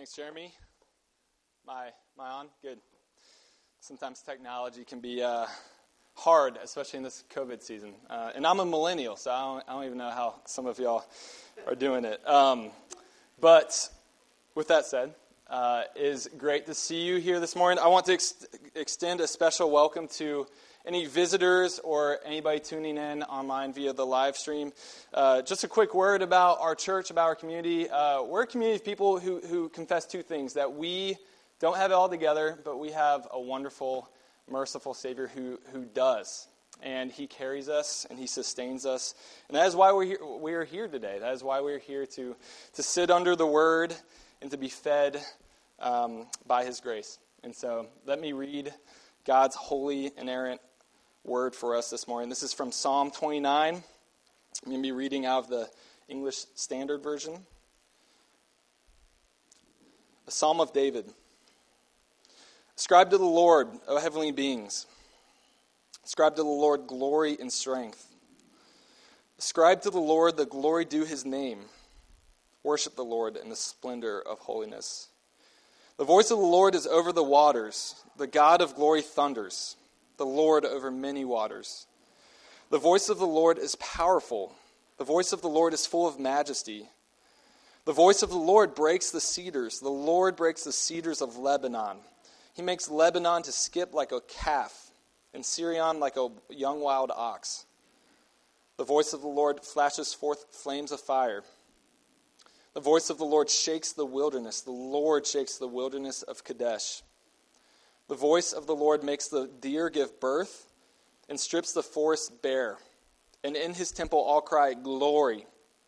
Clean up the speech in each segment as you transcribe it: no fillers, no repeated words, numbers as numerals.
Thanks, Jeremy. Am I on? Good. Sometimes technology can be hard, especially in this COVID season. And I'm a millennial, so I don't even know how some of y'all are doing it. But with that said, it is great to see you here this morning. I want to extend a special welcome to any visitors or anybody tuning in online via the live stream. Just a quick word about our church, about our community. We're a community of people who confess two things: that we don't have it all together, but we have a wonderful, merciful Savior who does. And He carries us and He sustains us. And that is why we are here today. That is why we're here to sit under the Word and to be fed by His grace. And so let me read God's holy, inerrant word for us this morning. This is from Psalm 29. I'm going to be reading out of the English Standard Version. A Psalm of David. Ascribe to the Lord, O heavenly beings. Ascribe to the Lord glory and strength. Ascribe to the Lord the glory due His name. Worship the Lord in the splendor of holiness. The voice of the Lord is over the waters. The God of glory thunders. The Lord over many waters. The voice of the Lord is powerful. The voice of the Lord is full of majesty. The voice of the Lord breaks the cedars. The Lord breaks the cedars of Lebanon. He makes Lebanon to skip like a calf, and Sirion like a young wild ox. The voice of the Lord flashes forth flames of fire. The voice of the Lord shakes the wilderness. The Lord shakes the wilderness of Kadesh. The voice of the Lord makes the deer give birth and strips the forest bare. And in His temple all cry, glory.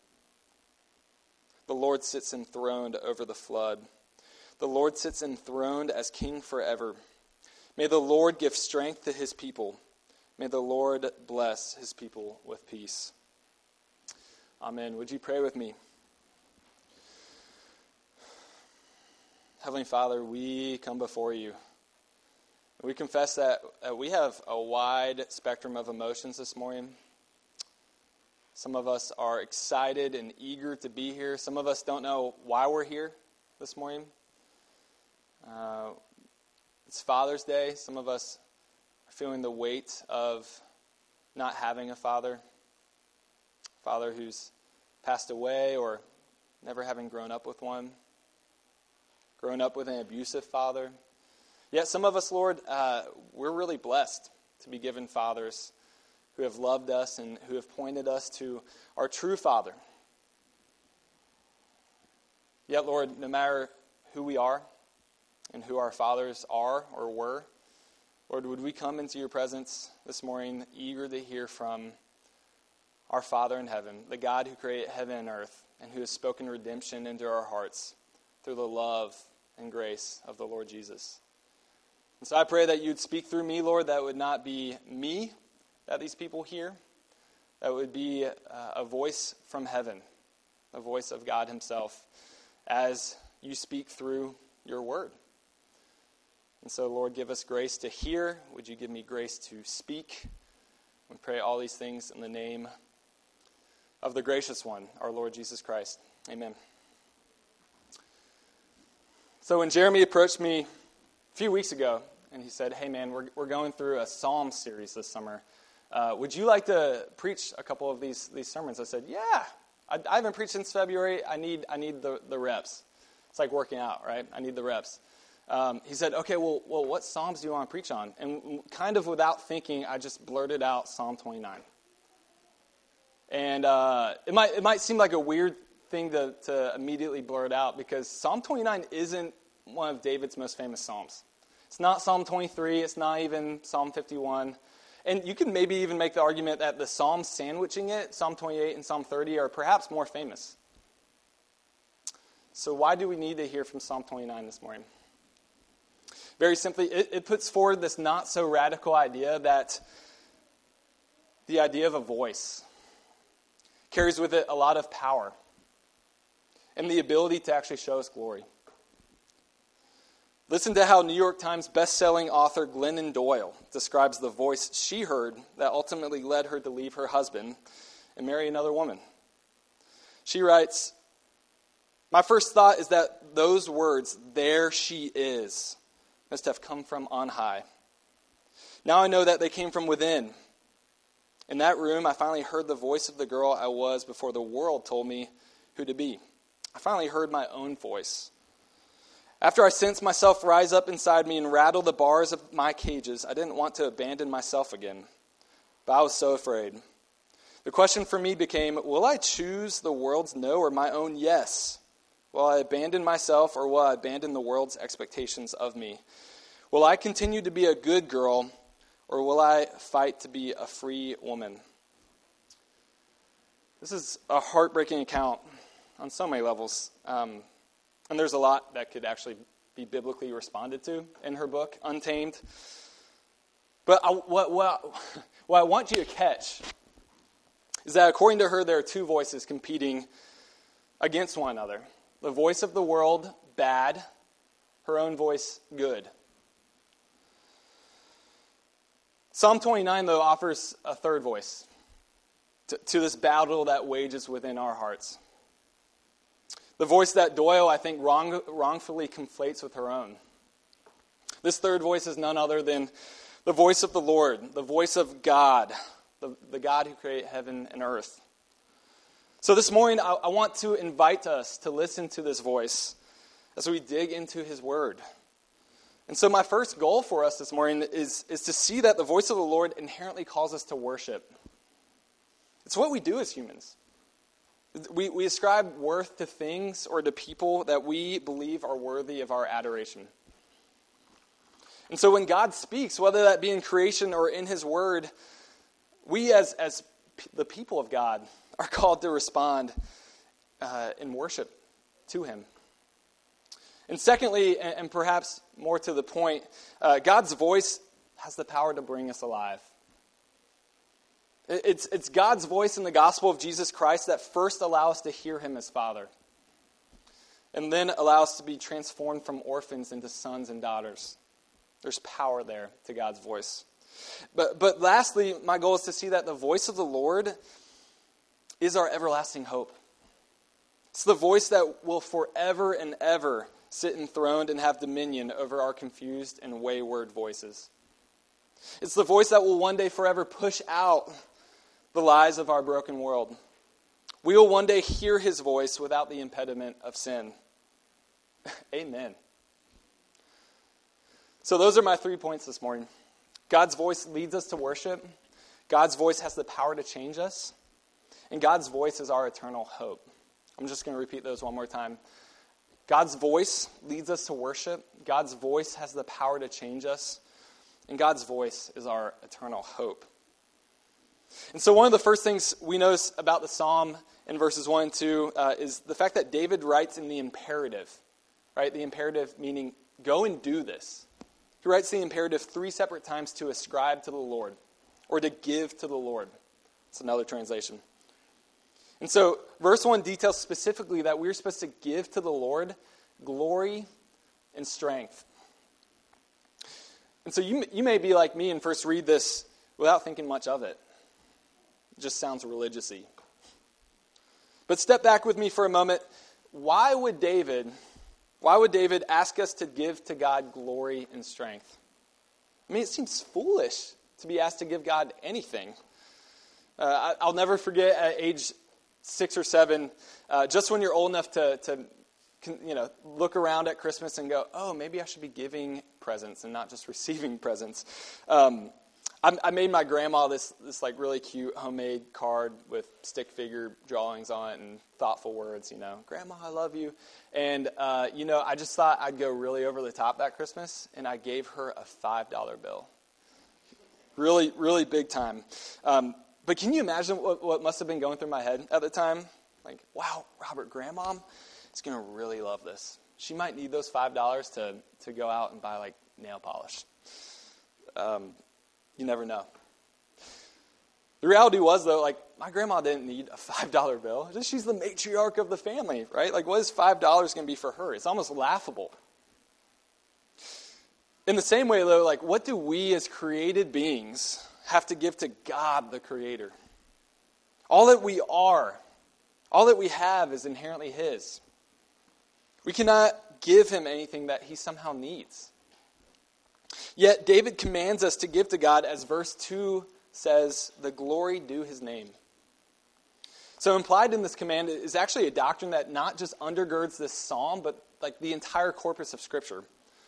The Lord sits enthroned over the flood. The Lord sits enthroned as King forever. May the Lord give strength to His people. May the Lord bless His people with peace. Amen. Would you pray with me? Heavenly Father, we come before You. We confess that we have a wide spectrum of emotions this morning. Some of us are excited and eager to be here. Some of us don't know why we're here this morning. It's Father's Day. Some of us are feeling the weight of not having a father who's passed away, or never having grown up with one, grown up with an abusive father. Yet some of us, Lord, we're really blessed to be given fathers who have loved us and who have pointed us to our true Father. Yet, Lord, no matter who we are and who our fathers are or were, Lord, would we come into Your presence this morning eager to hear from our Father in heaven, the God who created heaven and earth and who has spoken redemption into our hearts through the love and grace of the Lord Jesus. And so I pray that You'd speak through me, Lord, that would not be me that these people hear, that would be a voice from heaven, a voice of God Himself, as You speak through Your word. And so, Lord, give us grace to hear. Would You give me grace to speak? We pray all these things in the name of the gracious one, our Lord Jesus Christ. Amen. So when Jeremy approached me a few weeks ago, and he said, hey man, we're going through a Psalm series this summer. Would you like to preach a couple of these sermons? I said, yeah. I haven't preached since February. I need the reps. It's like working out, right? I need the reps. He said, okay, well, what Psalms do you want to preach on? And kind of without thinking, I just blurted out Psalm 29. And it might seem like a weird thing to immediately blurt out, because Psalm 29 isn't one of David's most famous Psalms. It's not Psalm 23. It's not even Psalm 51. And you can maybe even make the argument that the Psalms sandwiching it, Psalm 28 and Psalm 30, are perhaps more famous. So why do we need to hear from Psalm 29 this morning? Very simply, it puts forward this not so radical idea that the idea of a voice carries with it a lot of power and the ability to actually show us glory. Listen to how New York Times best-selling author Glennon Doyle describes the voice she heard that ultimately led her to leave her husband and marry another woman. She writes, My first thought is that those words, "there she is," must have come from on high. Now I know that they came from within. In that room, I finally heard the voice of the girl I was before the world told me who to be. I finally heard my own voice. After I sensed myself rise up inside me and rattle the bars of my cages, I didn't want to abandon myself again, but I was so afraid. The question for me became, will I choose the world's no or my own yes? Will I abandon myself, or will I abandon the world's expectations of me? Will I continue to be a good girl, or will I fight to be a free woman? This is a heartbreaking account on so many levels. And there's a lot that could actually be biblically responded to in her book, Untamed. But what I want you to catch is that according to her, there are two voices competing against one another. The voice of the world, bad. Her own voice, good. Psalm 29, though, offers a third voice to this battle that wages within our hearts. The voice that Doyle, I think, wrongfully conflates with her own. This third voice is none other than the voice of the Lord, the voice of God, the God who created heaven and earth. So this morning, I want to invite us to listen to this voice as we dig into his word. And so my first goal for us this morning is to see that the voice of the Lord inherently calls us to worship. It's what we do as humans. We ascribe worth to things or to people that we believe are worthy of our adoration. And so when God speaks, whether that be in creation or in his word, we as the people of God are called to respond in worship to him. And secondly, and perhaps more to the point, God's voice has the power to bring us alive. It's God's voice in the gospel of Jesus Christ that first allows us to hear him as Father, and then allow us to be transformed from orphans into sons and daughters. There's power there to God's voice. But lastly, my goal is to see that the voice of the Lord is our everlasting hope. It's the voice that will forever and ever sit enthroned and have dominion over our confused and wayward voices. It's the voice that will one day forever push out the lies of our broken world. We will one day hear his voice without the impediment of sin. Amen. So those are my 3 points this morning. God's voice leads us to worship. God's voice has the power to change us. And God's voice is our eternal hope. I'm just going to repeat those one more time. God's voice leads us to worship. God's voice has the power to change us. And God's voice is our eternal hope. And so one of the first things we notice about the psalm in verses 1 and 2 is the fact that David writes in the imperative. Right? The imperative meaning, go and do this. He writes the imperative 3 separate times to ascribe to the Lord, or to give to the Lord. It's another translation. And so, verse 1 details specifically that we're supposed to give to the Lord glory and strength. And so you may be like me and first read this without thinking much of it. It just sounds religious-y. But step back with me for a moment. Why would David ask us to give to God glory and strength? I mean, it seems foolish to be asked to give God anything. I'll never forget at age 6 or 7, just when you're old enough to look around at Christmas and go, oh, maybe I should be giving presents and not just receiving presents. I made my grandma this like really cute homemade card with stick figure drawings on it and thoughtful words, Grandma, I love you. And, I just thought I'd go really over the top that Christmas, and I gave her a $5 bill. Really, really big time. But can you imagine what must have been going through my head at the time? Like, wow, Robert, Grandma is going to really love this. She might need those $5 to go out and buy, like, nail polish. You never know. The reality was, though, like, my grandma didn't need a $5 bill. She's the matriarch of the family, right? Like, what is $5 going to be for her? It's almost laughable. In the same way, though, like, what do we as created beings have to give to God, the Creator? All that we are, all that we have is inherently His. We cannot give him anything that he somehow needs. Yet David commands us to give to God, as verse 2 says, the glory due his name. So implied in this command is actually a doctrine that not just undergirds this psalm, but like the entire corpus of Scripture.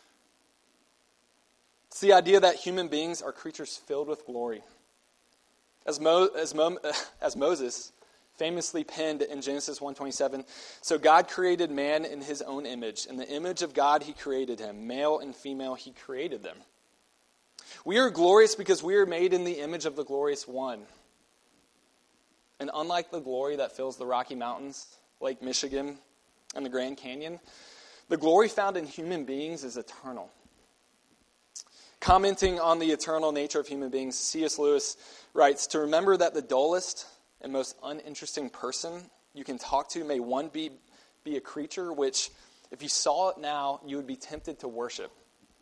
It's the idea that human beings are creatures filled with glory. As Moses famously penned in Genesis 1:27, so God created man in his own image. In the image of God he created him. Male and female he created them. We are glorious because we are made in the image of the glorious one. And unlike the glory that fills the Rocky Mountains, Lake Michigan, and the Grand Canyon, the glory found in human beings is eternal. Commenting on the eternal nature of human beings, C.S. Lewis writes, to remember that the dullest and most uninteresting person you can talk to may one be a creature which, if you saw it now, you would be tempted to worship.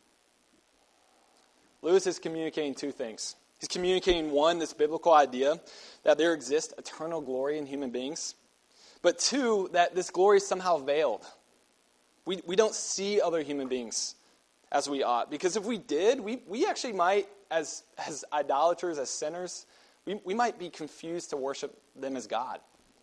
Lewis is communicating two things. He's communicating, one, this biblical idea that there exists eternal glory in human beings, but two, that this glory is somehow veiled. We don't see other human beings as we ought, because if we did, we actually might, as idolaters, as sinners, we might be confused to worship them as God.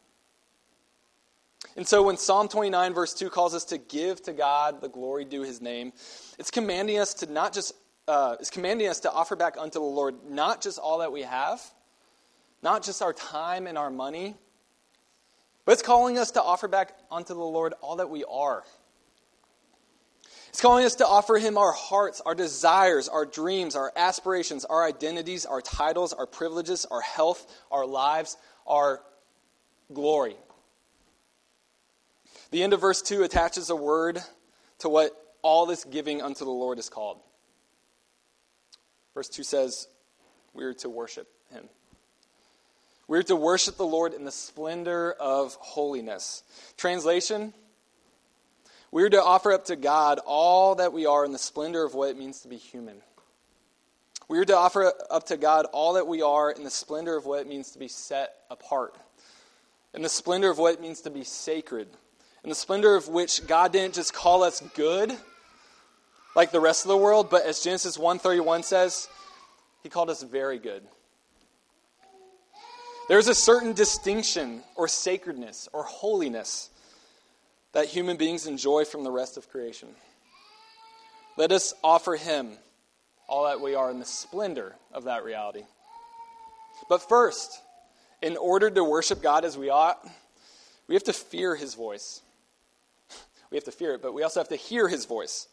And so when Psalm 29 verse 2 calls us to give to God the glory due his name, it's commanding us to to offer back unto the Lord not just all that we have, not just our time and our money, but it's calling us to offer back unto the Lord all that we are. It's calling us to offer him our hearts, our desires, our dreams, our aspirations, our identities, our titles, our privileges, our health, our lives, our glory. The end of verse 2 attaches a word to what all this giving unto the Lord is called. Verse 2 says, we are to worship him. We are to worship the Lord in the splendor of holiness. Translation, we are to offer up to God all that we are in the splendor of what it means to be human. We are to offer up to God all that we are in the splendor of what it means to be set apart. In the splendor of what it means to be sacred. In the splendor of which God didn't just call us good, like the rest of the world, but as Genesis 1:31 says, he called us very good. There's a certain distinction or sacredness or holiness that human beings enjoy from the rest of creation. Let us offer him all that we are in the splendor of that reality. But first, in order to worship God as we ought, we have to fear his voice. We have to fear it, but we also have to hear his voice.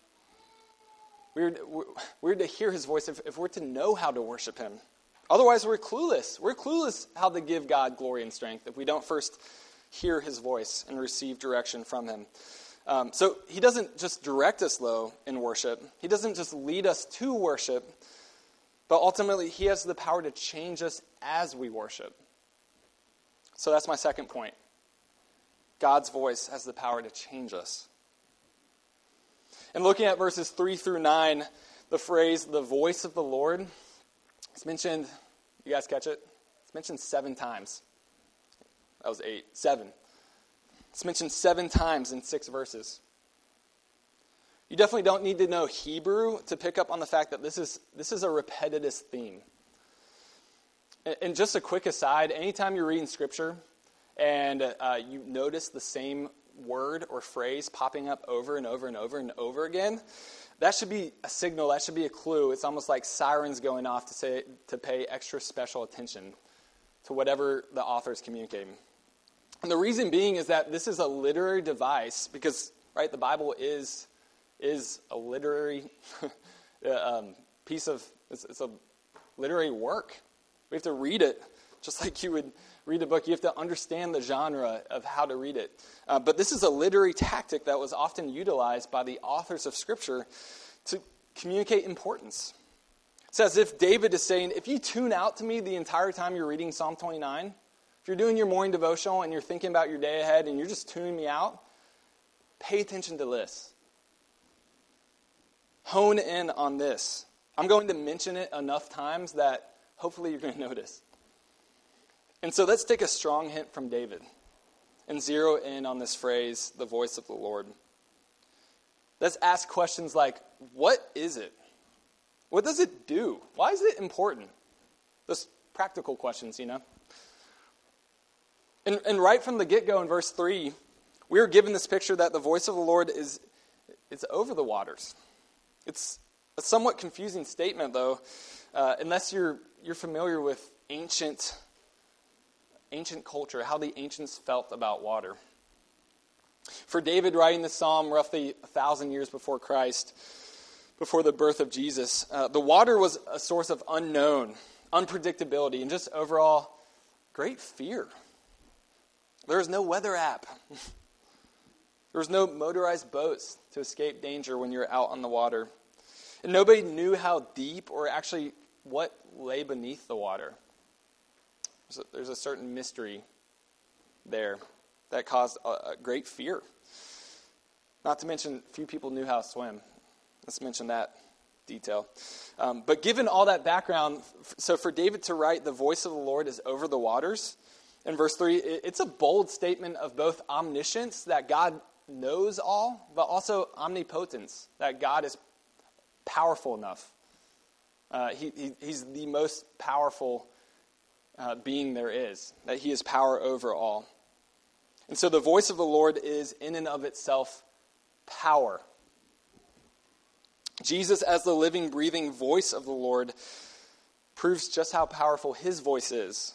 We're to hear his voice if we're to know how to worship him. Otherwise, we're clueless. We're clueless how to give God glory and strength if we don't first hear his voice and receive direction from him. So he doesn't just direct us, though, in worship. He doesn't just lead us to worship, but ultimately he has the power to change us as we worship. So that's my second point. God's voice has the power to change us. And looking at verses 3 through 9, the phrase, the voice of the Lord, it's mentioned, you guys catch it? It's mentioned 7 times. That was 8. 7. It's mentioned 7 times in 6 verses. You definitely don't need to know Hebrew to pick up on the fact that this is a repetitive theme. And just a quick aside, anytime you're reading Scripture and you notice the same word or phrase popping up over and over and over and over again, that should be a signal, that should be a clue. It's almost like sirens going off to pay extra special attention to whatever the author is communicating. And the reason being is that this is a literary device because, right, the Bible is a literary piece of, it's a literary work. We have to read it just like you would read a book. You have to understand the genre of how to read it. But this is a literary tactic that was often utilized by the authors of Scripture to communicate importance. It's as if David is saying, if you tune out to me the entire time you're reading Psalm 29, if you're doing your morning devotional and you're thinking about your day ahead and you're just tuning me out, pay attention to this. Hone in on this. I'm going to mention it enough times that hopefully you're going to notice. And so let's take a strong hint from David. and zero in on this phrase, the voice of the Lord. Let's ask questions like, what is it? What does it do? Why is it important? Those practical questions, you know. And right from the get-go in verse 3, we are given this picture that the voice of the Lord is over the waters. It's a somewhat confusing statement, though, unless you're familiar with ancient culture, how the ancients felt about water. For David writing this psalm roughly 1,000 years before Christ, before the birth of Jesus, the water was a source of unknown, unpredictability, and just overall great fear. There was no weather app. There was no motorized boats to escape danger when you're out on the water. And nobody knew how deep or actually what lay beneath the water. There's a certain mystery there that caused a great fear. Not to mention, few people knew how to swim. Let's mention that detail. But given all that background, so for David to write, the voice of the Lord is over the waters, in verse 3, it's a bold statement of both omniscience, that God knows all, but also omnipotence, that God is powerful enough. He's the most powerful being there is, that he has power over all. And so the voice of the Lord is in and of itself power. Jesus, as the living, breathing voice of the Lord, proves just how powerful his voice is.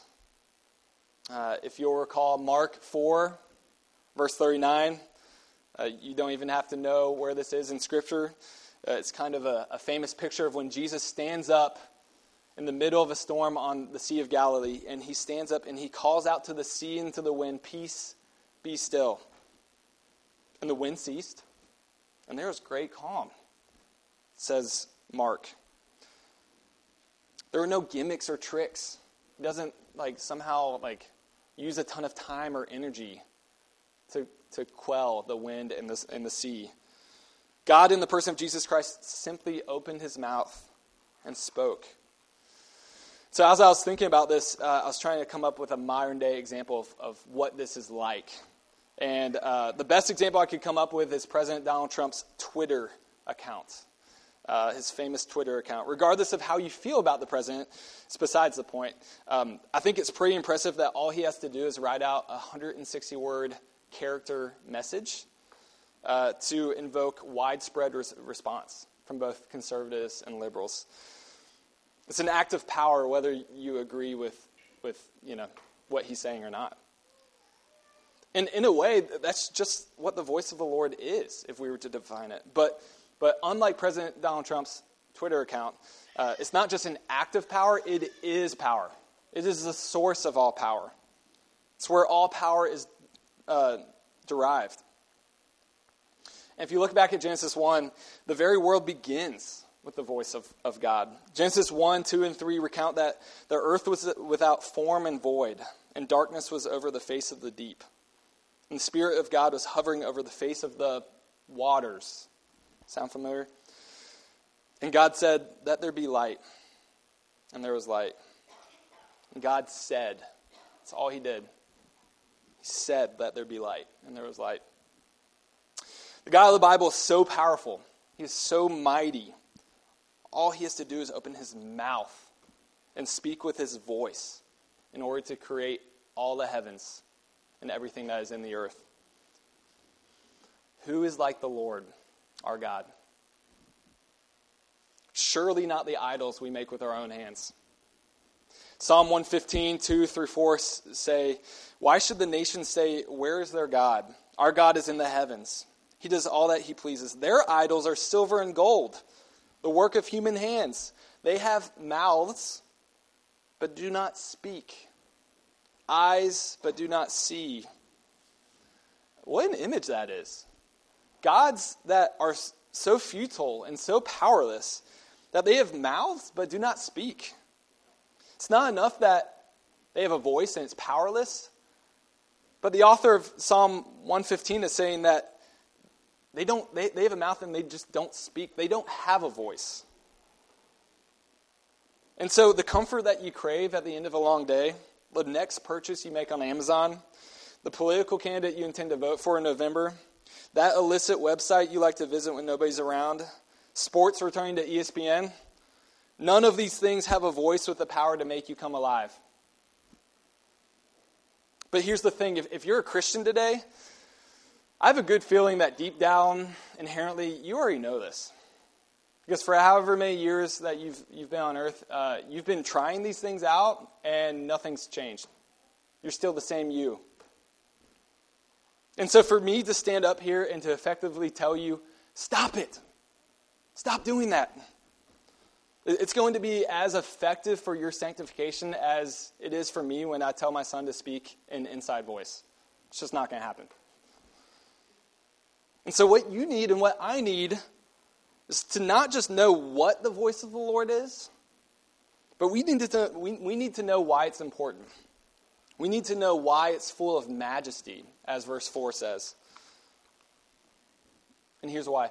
If you'll recall Mark 4, verse 39, you don't even have to know where this is in Scripture. It's kind of a famous picture of when Jesus stands up in the middle of a storm on the Sea of Galilee, and he stands up and he calls out to the sea and to the wind, "Peace, be still." And the wind ceased, and there was great calm, says Mark. There were no gimmicks or tricks. He doesn't somehow use a ton of time or energy to quell the wind and the sea. God, in the person of Jesus Christ, simply opened his mouth and spoke. So as I was thinking about this, I was trying to come up with a modern-day example of what this is like. And the best example I could come up with is President Donald Trump's Twitter account, his famous Twitter account. Regardless of how you feel about the president, it's besides the point. I think it's pretty impressive that all he has to do is write out a 160-word character message to invoke widespread response from both conservatives and liberals. It's an act of power, whether you agree with what he's saying or not. And in a way, that's just what the voice of the Lord is, if we were to define it. But unlike President Donald Trump's Twitter account, it's not just an act of power, it is power. It is the source of all power. It's where all power is derived. And if you look back at Genesis 1, the very world begins with the voice of God. Genesis 1, 2, and 3 recount that the earth was without form and void, and darkness was over the face of the deep. And the Spirit of God was hovering over the face of the waters. Sound familiar? And God said, "Let there be light." And there was light. And God said, that's all he did. He said, "Let there be light." And there was light. The God of the Bible is so powerful. He is so mighty. All he has to do is open his mouth and speak with his voice in order to create all the heavens and everything that is in the earth. Who is like the Lord, our God? Surely not the idols we make with our own hands. Psalm 115, 2 through 4 say, "Why should the nations say, 'Where is their God?' Our God is in the heavens. He does all that he pleases. Their idols are silver and gold, the work of human hands. They have mouths, but do not speak. Eyes, but do not see." What an image that is. Gods that are so futile and so powerless that they have mouths, but do not speak. It's not enough that they have a voice and it's powerless, but the author of Psalm 115 is saying that they have a mouth and they just don't speak. They don't have a voice. And so the comfort that you crave at the end of a long day, the next purchase you make on Amazon, the political candidate you intend to vote for in November, that illicit website you like to visit when nobody's around, sports returning to ESPN, none of these things have a voice with the power to make you come alive. But here's the thing, if you're a Christian today, I have a good feeling that deep down, inherently, you already know this. Because for however many years that you've been on earth, you've been trying these things out, and nothing's changed. You're still the same you. And so for me to stand up here and to effectively tell you, stop it. Stop doing that. It's going to be as effective for your sanctification as it is for me when I tell my son to speak in inside voice. It's just not going to happen. And so what you need and what I need is to not just know what the voice of the Lord is, but we need to know why it's important. We need to know why it's full of majesty, as verse 4 says. And here's why.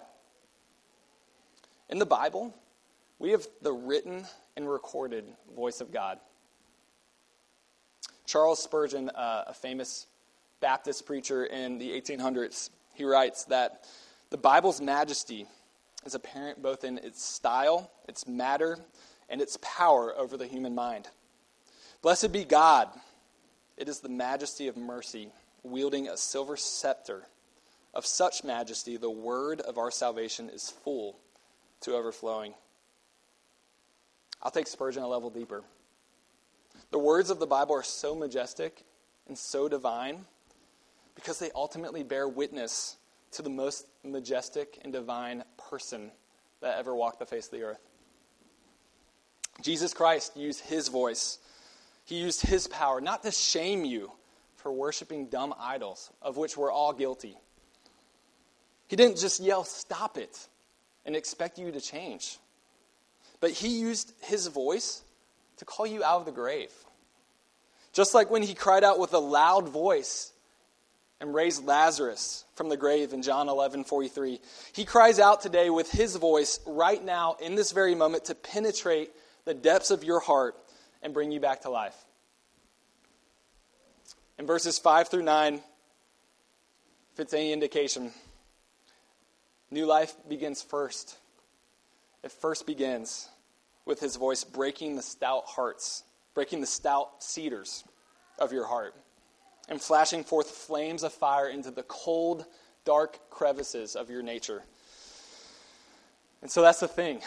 In the Bible, we have the written and recorded voice of God. Charles Spurgeon, a famous Baptist preacher in the 1800s, he writes that the Bible's majesty is apparent both in its style, its matter, and its power over the human mind. Blessed be God. It is the majesty of mercy, wielding a silver scepter. Of such majesty, the word of our salvation is full to overflowing. I'll take Spurgeon a level deeper. The words of the Bible are so majestic and so divine because they ultimately bear witness to the most majestic and divine person that ever walked the face of the earth. Jesus Christ used his voice. He used his power not to shame you for worshiping dumb idols, of which we're all guilty. He didn't just yell, "Stop it," and expect you to change. But he used his voice to call you out of the grave. Just like when he cried out with a loud voice and raised Lazarus from the grave in John 11:43. He cries out today with his voice right now in this very moment to penetrate the depths of your heart and bring you back to life. In verses 5 through 9, if it's any indication, new life begins first. It first begins with his voice breaking the stout cedars of your heart and flashing forth flames of fire into the cold, dark crevices of your nature. And so that's the thing.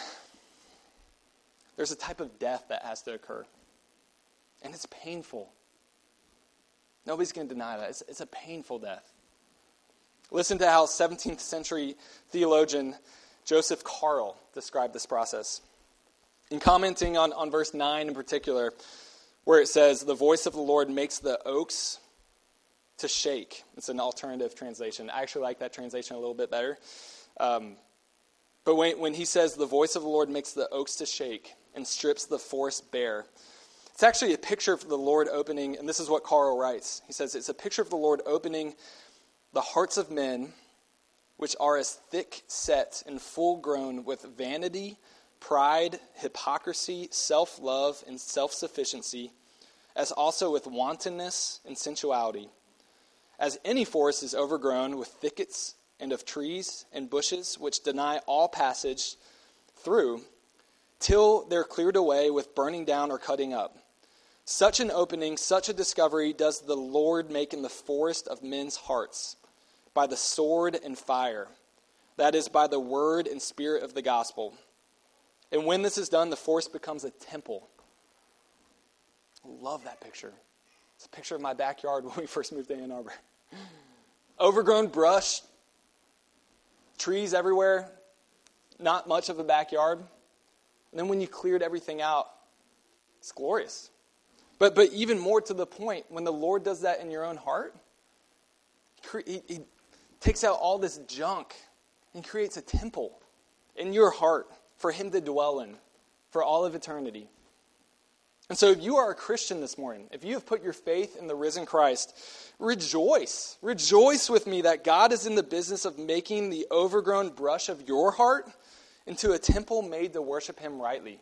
There's a type of death that has to occur. And it's painful. Nobody's going to deny that. It's a painful death. Listen to how 17th century theologian Joseph Carl described this process. In commenting on verse 9 in particular, where it says, "The voice of the Lord makes the oaks to shake." It's an alternative translation. I actually like that translation a little bit better. But when he says, "The voice of the Lord makes the oaks to shake and strips the forest bare," it's actually a picture of the Lord opening, and this is what Carl writes. He says, it's a picture of the Lord opening the hearts of men, which are as thick set and full grown with vanity, pride, hypocrisy, self-love, and self-sufficiency, as also with wantonness and sensuality. As any forest is overgrown with thickets and of trees and bushes which deny all passage through, till they're cleared away with burning down or cutting up. Such an opening, such a discovery does the Lord make in the forest of men's hearts, by the sword and fire, that is, by the word and spirit of the gospel. And when this is done, the forest becomes a temple. I love that picture. It's a picture of my backyard when we first moved to Ann Arbor. Overgrown brush, trees everywhere, not much of a backyard. And then when you cleared everything out, it's glorious. But even more to the point, when the Lord does that in your own heart, he takes out all this junk and creates a temple in your heart for him to dwell in for all of eternity. And so if you are a Christian this morning, if you have put your faith in the risen Christ, rejoice. Rejoice with me that God is in the business of making the overgrown brush of your heart into a temple made to worship him rightly.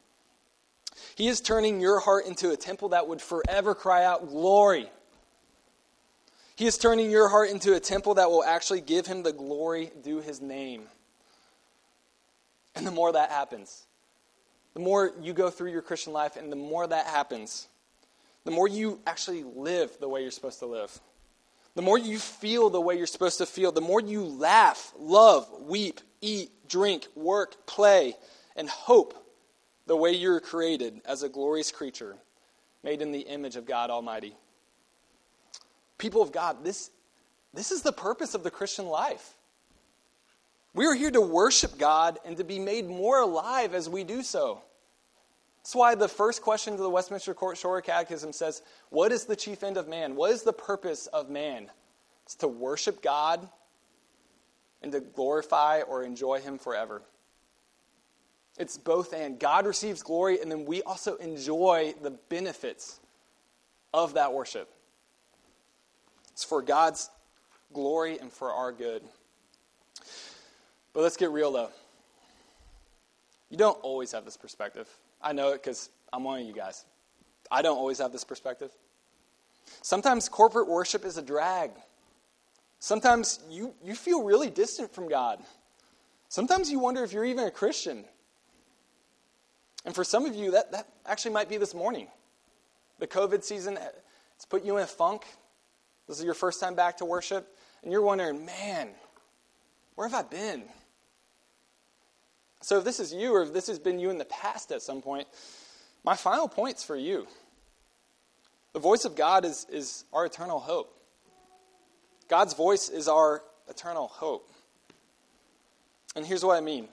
He is turning your heart into a temple that would forever cry out, "Glory." He is turning your heart into a temple that will actually give him the glory due his name. And the more that happens, the more you go through your Christian life, and the more that happens, the more you actually live the way you're supposed to live. The more you feel the way you're supposed to feel, the more you laugh, love, weep, eat, drink, work, play, and hope the way you're created as a glorious creature made in the image of God Almighty. People of God, this is the purpose of the Christian life. We are here to worship God and to be made more alive as we do so. That's why the first question to the Westminster Shorter Catechism says, what is the chief end of man? What is the purpose of man? It's to worship God and to glorify or enjoy him forever. It's both and. God receives glory, and then we also enjoy the benefits of that worship. It's for God's glory and for our good. But let's get real, though. You don't always have this perspective. I know it because I'm one of you guys. I don't always have this perspective. Sometimes corporate worship is a drag. Sometimes you feel really distant from God. Sometimes you wonder if you're even a Christian. And for some of you, that actually might be this morning. The COVID season has put you in a funk. This is your first time back to worship. And you're wondering, man, where have I been? So if this is you, or if this has been you in the past at some point, my final point's for you. The voice of God is our eternal hope. God's voice is our eternal hope. And here's what I mean.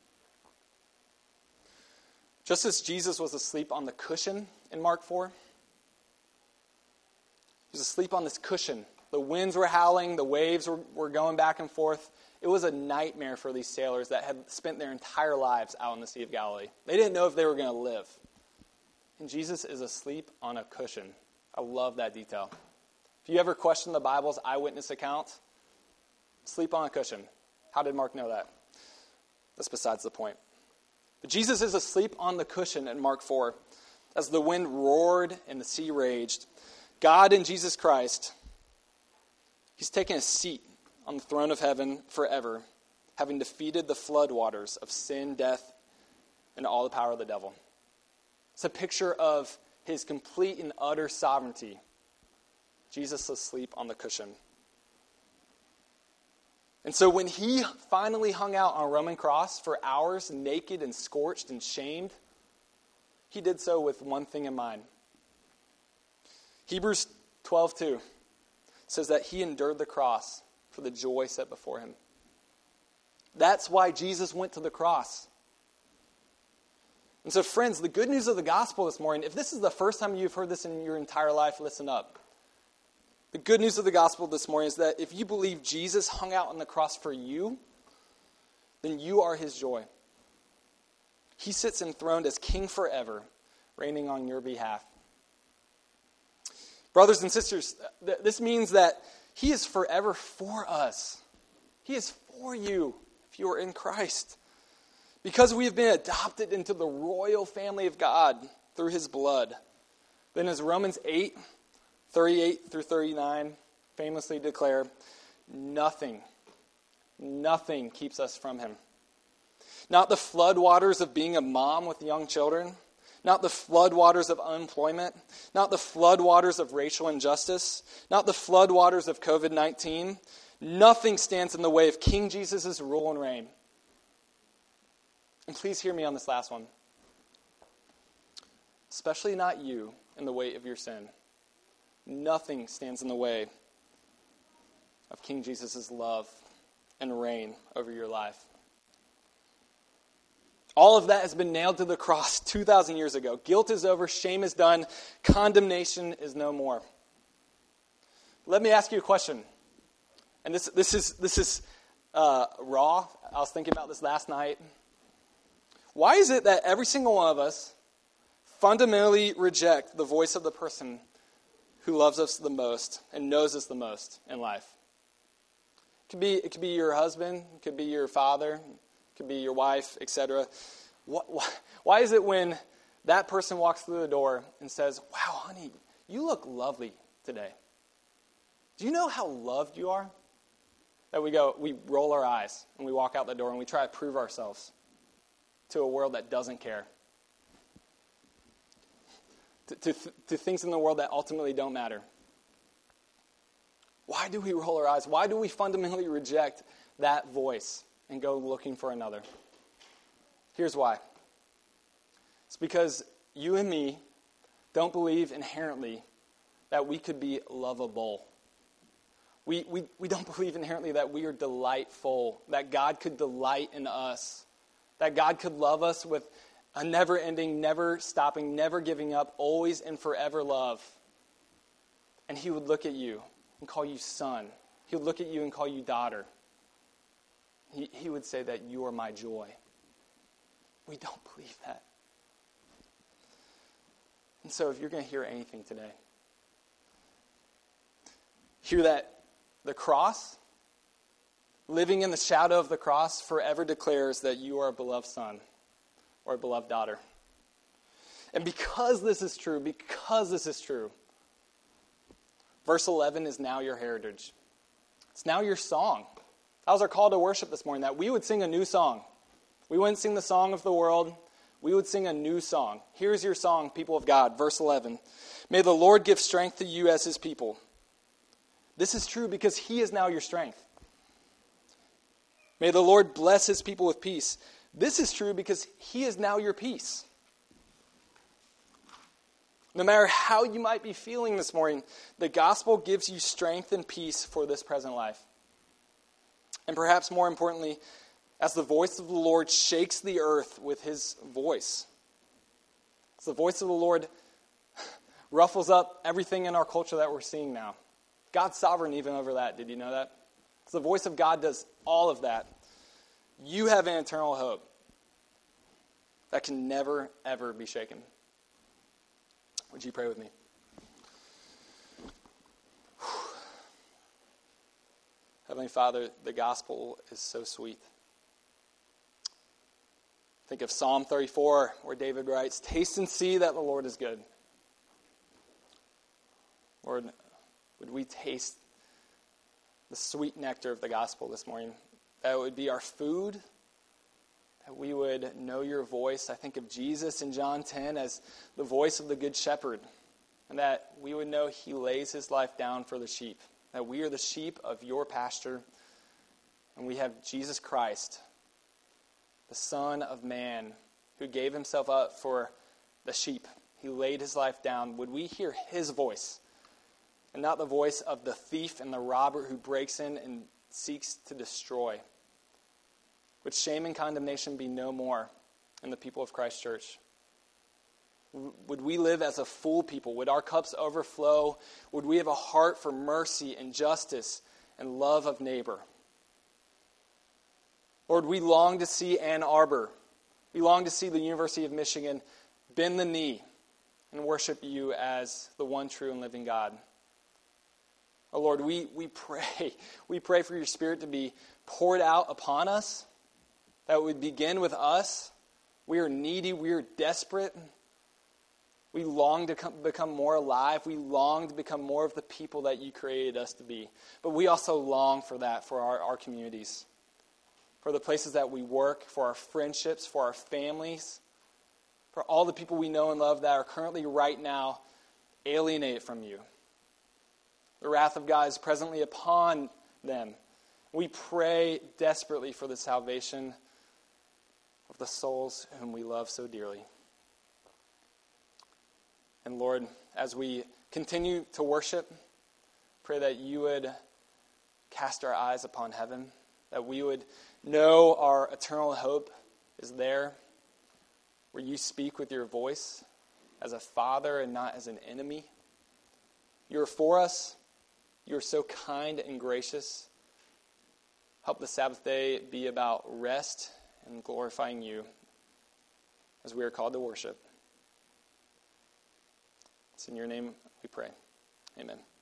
Just as Jesus was asleep on the cushion in Mark 4, he was asleep on this cushion. The winds were howling, the waves were going back and forth. It was a nightmare for these sailors that had spent their entire lives out in the Sea of Galilee. They didn't know if they were going to live. And Jesus is asleep on a cushion. I love that detail. If you ever question the Bible's eyewitness account, sleep on a cushion. How did Mark know that? That's besides the point. But Jesus is asleep on the cushion in Mark 4. As the wind roared and the sea raged, God in Jesus Christ, he's taken a seat on the throne of heaven forever, having defeated the floodwaters of sin, death, and all the power of the devil. It's a picture of his complete and utter sovereignty. Jesus asleep on the cushion. And so when he finally hung out on a Roman cross for hours, naked and scorched and shamed, he did so with one thing in mind. Hebrews 12:2 says that he endured the cross for the joy set before him. That's why Jesus went to the cross. And so, friends, the good news of the gospel this morning, if this is the first time you've heard this in your entire life, listen up. The good news of the gospel this morning is that if you believe Jesus hung out on the cross for you, then you are his joy. He sits enthroned as king forever, reigning on your behalf. Brothers and sisters, this means that he is forever for us. He is for you if you are in Christ. Because we have been adopted into the royal family of God through his blood. Then as Romans 8:38 through 39 famously declare, nothing keeps us from him. Not the floodwaters of being a mom with young children, not the floodwaters of unemployment, not the floodwaters of racial injustice, not the floodwaters of COVID-19. Nothing stands in the way of King Jesus' rule and reign. And please hear me on this last one. Especially not you in the weight of your sin. Nothing stands in the way of King Jesus' love and reign over your life. All of that has been nailed to the cross 2,000 years ago. Guilt is over, shame is done, condemnation is no more. Let me ask you a question. And this is raw. I was thinking about this last night. Why is it that every single one of us fundamentally reject the voice of the person who loves us the most and knows us the most in life? It could be your husband, it could be your father, it could be your wife, etc. Why is it when that person walks through the door and says, "Wow, honey, you look lovely today"? Do you know how loved you are? That we roll our eyes and we walk out the door and we try to prove ourselves to a world that doesn't care. To things in the world that ultimately don't matter. Why do we roll our eyes? Why do we fundamentally reject that voice and go looking for another? Here's why. It's because you and me don't believe inherently that we could be lovable. We don't believe inherently that we are delightful, that God could delight in us, that God could love us with a never-ending, never-stopping, never giving up, always and forever love. And he would look at you and call you son. He would look at you and call you daughter. He would say that you are my joy. We don't believe that. And so if you're going to hear anything today, hear that the cross, living in the shadow of the cross, forever declares that you are a beloved son or a beloved daughter. And because this is true, verse 11 is now your heritage. It's now your song. That was our call to worship this morning, that we would sing a new song. We wouldn't sing the song of the world. We would sing a new song. Here's your song, people of God. Verse 11. May the Lord give strength to you as his people. This is true because he is now your strength. May the Lord bless his people with peace. This is true because he is now your peace. No matter how you might be feeling this morning, the gospel gives you strength and peace for this present life. And perhaps more importantly, as the voice of the Lord shakes the earth with his voice, as the voice of the Lord ruffles up everything in our culture that we're seeing now. God's sovereign even over that. Did you know that? As the voice of God does all of that, you have an eternal hope that can never, ever be shaken. Would you pray with me? Heavenly Father, the gospel is so sweet. Think of Psalm 34, where David writes, "Taste and see that the Lord is good." Lord, would we taste the sweet nectar of the gospel this morning? That it would be our food, that we would know your voice. I think of Jesus in John 10 as the voice of the good shepherd, and that we would know he lays his life down for the sheep, that we are the sheep of your pasture, and we have Jesus Christ, the Son of Man, who gave himself up for the sheep. He laid his life down. Would we hear his voice, and not the voice of the thief and the robber who breaks in and seeks to destroy? Would shame and condemnation be no more in the people of Christ Church? Would we live as a full people? Would our cups overflow? Would we have a heart for mercy and justice and love of neighbor? Lord, we long to see Ann Arbor. We long to see the University of Michigan bend the knee and worship you as the one true and living God. Oh Lord, we pray for your Spirit to be poured out upon us, that it would begin with us. We are needy, we are desperate. We long to become more alive. We long to become more of the people that you created us to be. But we also long for that for our communities, for the places that we work, for our friendships, for our families, for all the people we know and love that are currently right now alienated from you. The wrath of God is presently upon them. We pray desperately for the salvation of the souls whom we love so dearly. And Lord, as we continue to worship, pray that you would cast our eyes upon heaven, that we would know our eternal hope is there, where you speak with your voice as a father and not as an enemy. You're for us. You're so kind and gracious. Help the Sabbath day be about rest and glorifying you as we are called to worship. It's in your name we pray. Amen.